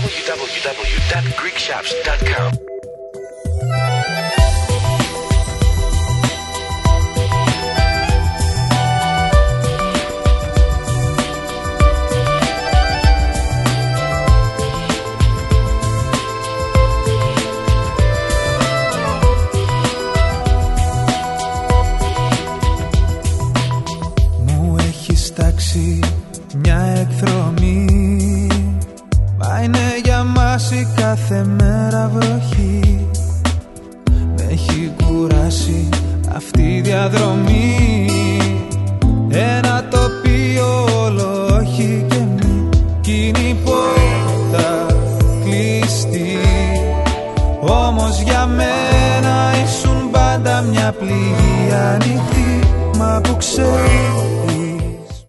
www.greekshops.com. Μια εκδρομή, μα είναι για μας η κάθε μέρα βροχή. Με έχει κουράσει αυτή η διαδρομή. Ένα τοπίο όλο όχι και μη, κι είναι η πόρτα κλειστή. Όμως για μένα ήσουν πάντα μια πληγή ανοιχτή.